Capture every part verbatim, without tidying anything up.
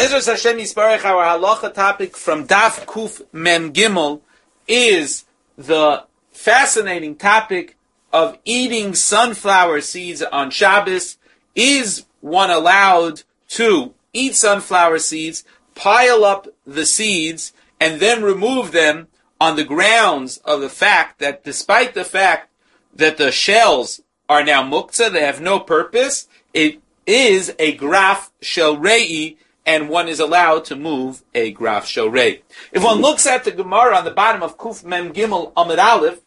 Be'ezras Hashem Yisparech, our halacha topic from Daf Kuf Mem Gimel is the fascinating topic of eating sunflower seeds on Shabbos. Is one allowed to eat sunflower seeds, pile up the seeds, and then remove them on the grounds of the fact that despite the fact that the shells are now muktzah, they have no purpose, it is a graf shel rei, and one is allowed to move a graf shel rei. If one looks at the Gemara on the bottom of Kuf Mem Gimel Amud Aleph,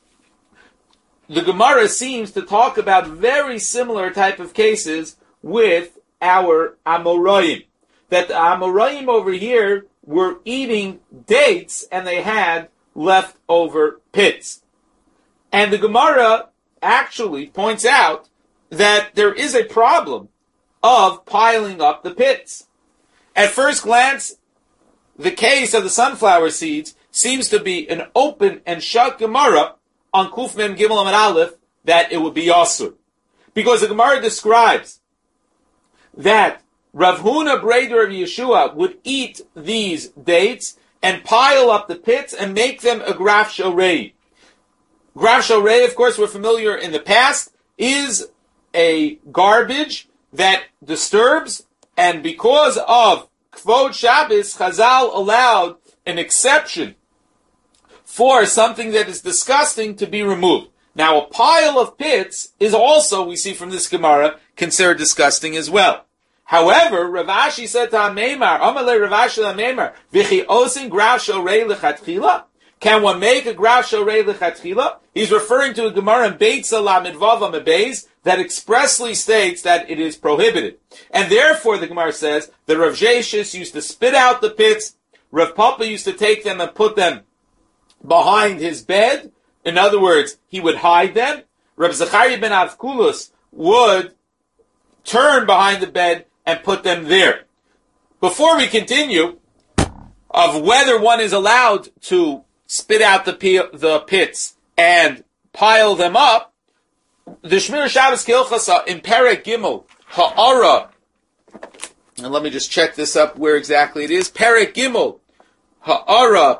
the Gemara seems to talk about very similar type of cases with our Amoraim. That the Amoraim over here were eating dates and they had leftover pits. And the Gemara actually points out that there is a problem of piling up the pits. At first glance, the case of the sunflower seeds seems to be an open and shut Gemara on Kuf Mem Gimel Amud Aleph that it would be Yasur. Because the Gemara describes that Rav Huna Breder of Yeshua would eat these dates and pile up the pits and make them a graf shel rei. Graf shel rei, of course, we're familiar in the past, is a garbage that disturbs, and because of Kvod Shabbos, Chazal allowed an exception for something that is disgusting to be removed. Now, a pile of pits is also, we see from this Gemara, considered disgusting as well. However, Rav Ashi said to Ameimar, Amalei Rav Ashi Ameimar, V'chi osin graf shel rei lechatchila? Can one make a graf shel rei lechatchila? He's referring to a Gemara in Beit Salah Midvav Amabez that expressly states that it is prohibited. And therefore, the Gemara says, that Rav Jeshis used to spit out the pits, Rav Papa used to take them and put them behind his bed. In other words, he would hide them. Rav Zechariah ben Avkulus would turn behind the bed and put them there. Before we continue, of whether one is allowed to spit out the, p- the pits and pile them up, the Shmir Shabbos Kilchasa in Perek Gimel, Ha'ara, and let me just check this up where exactly it is, Perek Gimel, Ha'ara,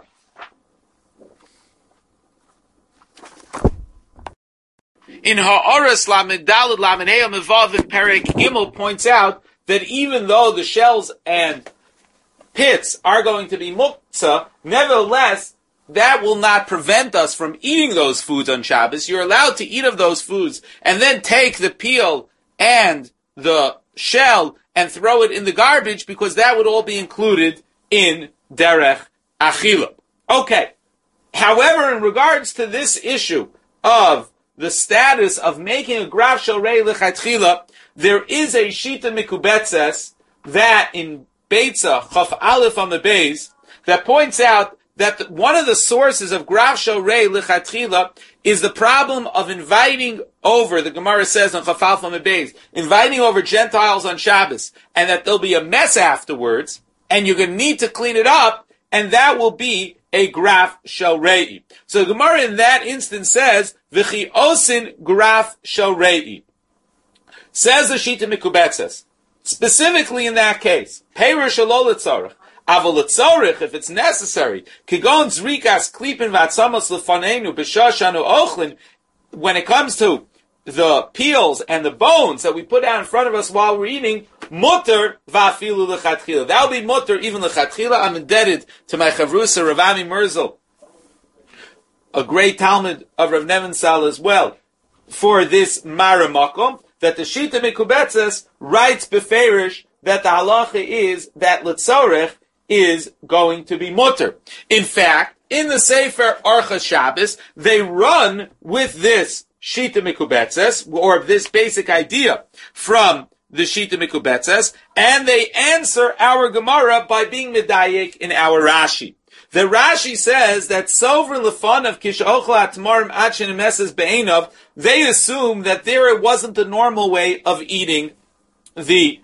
in Ha'aras Lamed Daled Lamed Eya Mevav in Perek Gimel points out that even though the shells and pits are going to be muktzah, nevertheless, that will not prevent us from eating those foods on Shabbos. You're allowed to eat of those foods and then take the peel and the shell and throw it in the garbage because that would all be included in derech achila. Okay. However, in regards to this issue of the status of making a graf shel rei lechatchila, there is a shita mikubetzes that in Beitza Chaf Aleph on the base that points out that one of the sources of graf shel rei lechatchila is the problem of inviting over, the Gemara says on Chaf Aleph on the base, inviting over Gentiles on Shabbos, and that there'll be a mess afterwards, and you're going to need to clean it up, and that will be a graf shel rei. So the Gemara in that instance says, V'chi osin graf shel rei. Says the Shita Mikubetzes, specifically in that case, Peirush shelo l'tzorech, aval l'tzorech, if it's necessary, kigon zrikas klipin v'atzamos l'fanenu b'shashanu ochlin, when it comes to the peels and the bones that we put out in front of us while we're eating, mutter va'afilu l'chatchila. That'll be mutter even l'chatchila. I'm indebted to my chavrusa Rav Ami Merzel, a great Talmud of Rav Nevensal as well, for this maramakom, that the Shita Mikubetzes writes beferish that the halacha is that l'tzorech is going to be mutter. In fact, in the Sefer Orchos Shabbos, they run with this Shita Mikubetzes, or this basic idea from the Shita Mikubetzes, and they answer our Gemara by being medayek in our Rashi. The Rashi says that Sover Lefanav Kishochla Atmarim Achin Meses Be'enov, they assume that there it wasn't the normal way of eating the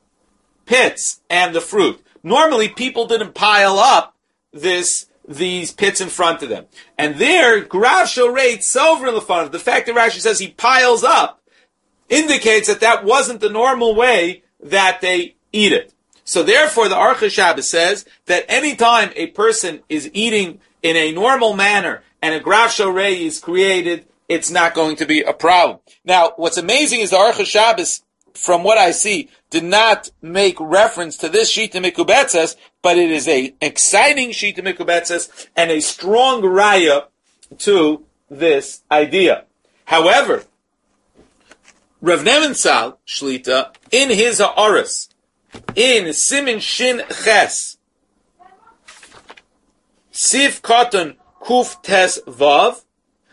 pits and the fruit. Normally people didn't pile up this these pits in front of them. And there, Graf shel rei Sover Lefanav, the fact that Rashi says he piles up, indicates that that wasn't the normal way that they eat it. So therefore, the Aruch HaShabbos says that anytime a person is eating in a normal manner and a graf shorei is created, it's not going to be a problem. Now, what's amazing is the Aruch HaShabbos, from what I see, did not make reference to this Shita Mikubetzes, but it is a exciting Shita Mikubetzes and a strong raya to this idea. However, Rav Nebenzahl Shlita, in his Ha'aros, in Simin Shin Ches, Sif Katan Kuf Tes Vav,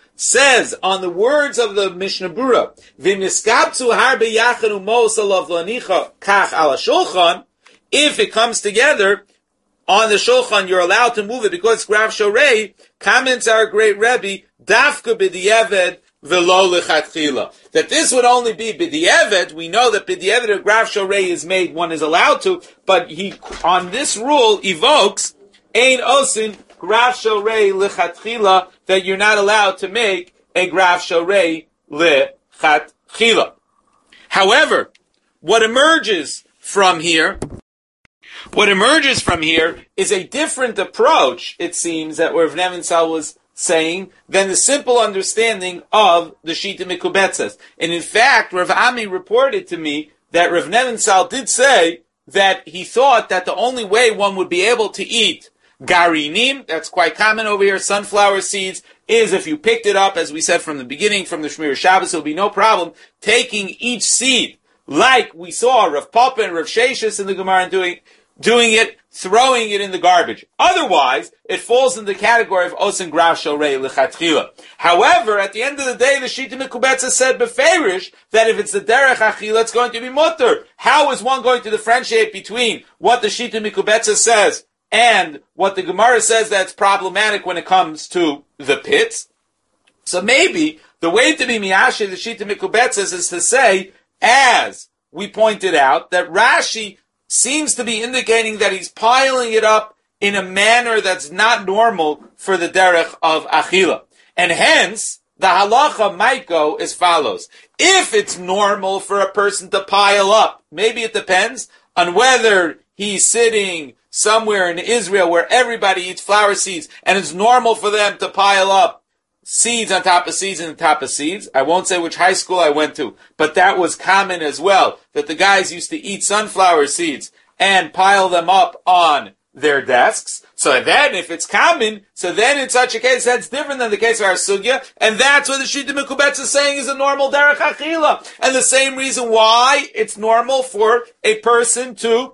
says on the words of the Mishnah Berurah, "V'niskabtzu harbe yachanu mosalav lanicha kach ala shulchan." If it comes together on the shulchan, you're allowed to move it because it's graf shorei. Comments our great Rebbe dafka b'di'eved v'lo lechatchila. That this would only be b'di'eved. We know that b'di'eved a graf shorei is made. One is allowed to, but he on this rule evokes ein osin graf shorei lechatchila, that you're not allowed to make a graf shorei lechatchila. However, what emerges from here, what emerges from here is a different approach, it seems, that Rav Nebenzahl was saying, than the simple understanding of the Shita Mikubetzes. And in fact, Rav Ami reported to me that Rav Nebenzahl did say that he thought that the only way one would be able to eat garinim, that's quite common over here, sunflower seeds, is if you picked it up, as we said from the beginning, from the Shmir Shabbos, it will be no problem taking each seed, like we saw Rav Papa and Rav Sheshis in the Gemara doing, doing it, throwing it in the garbage. Otherwise, it falls in the category of osin graf shorei lechatchila. However, at the end of the day, the Shita Mikubetzes said beferish that if it's the derech achila, it's going to be mutter. How is one going to differentiate between what the Shita Mikubetzes says and what the Gemara says that's problematic when it comes to the pits? So maybe the way to be miyashe the Shita Mikubetzes is to say, as we pointed out, that Rashi seems to be indicating that he's piling it up in a manner that's not normal for the derech of achila. And hence, the halacha might go as follows. If it's normal for a person to pile up, maybe it depends on whether he's sitting somewhere in Israel where everybody eats flower seeds, and it's normal for them to pile up seeds on top of seeds on top of seeds. I won't say which high school I went to, but that was common as well, that the guys used to eat sunflower seeds and pile them up on their desks. So then, if it's common, so then in such a case, that's different than the case of our sugya, and that's what the Shita Mikubetzes is saying is a normal derech achila. And the same reason why it's normal for a person to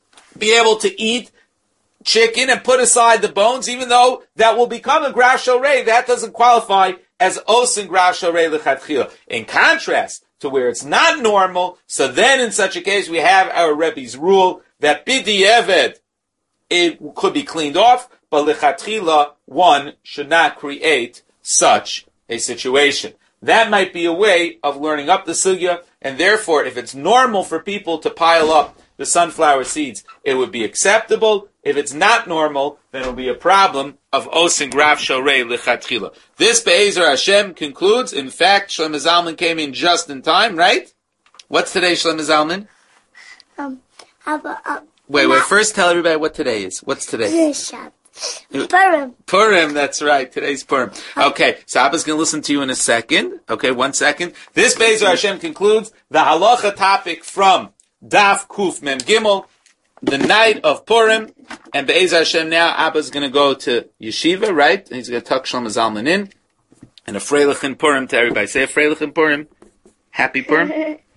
be able to eat chicken and put aside the bones, even though that will become a graf shorei, that doesn't qualify as osin graf shorei lechatchila. In contrast to where it's not normal, so then in such a case we have our Rebbe's rule that b'di'eved it could be cleaned off, but lechatchila one should not create such a situation. That might be a way of learning up the sugya, and therefore if it's normal for people to pile up the sunflower seeds, it would be acceptable. If it's not normal, then it will be a problem of osin graf shorei lechatchila. This Be'ezer Hashem concludes. In fact, Shlomo Zalman came in just in time, right? What's today, Shlomo Zalman? Um, uh, uh, wait, wait. First, tell everybody what today is. What's today? Purim. Purim, that's right. Today's Purim. Okay, so Abba's going to listen to you in a second. Okay, one second. This Be'ezer Hashem concludes the halacha topic from Daf Kuf Mem Gimel, the night of Purim, and Be'ezer Hashem now, Abba's going to go to Yeshiva, right? And he's going to tuck Shlomo Zalman in, and a Freilich in Purim to everybody. Say a Freilich in Purim. Happy Purim.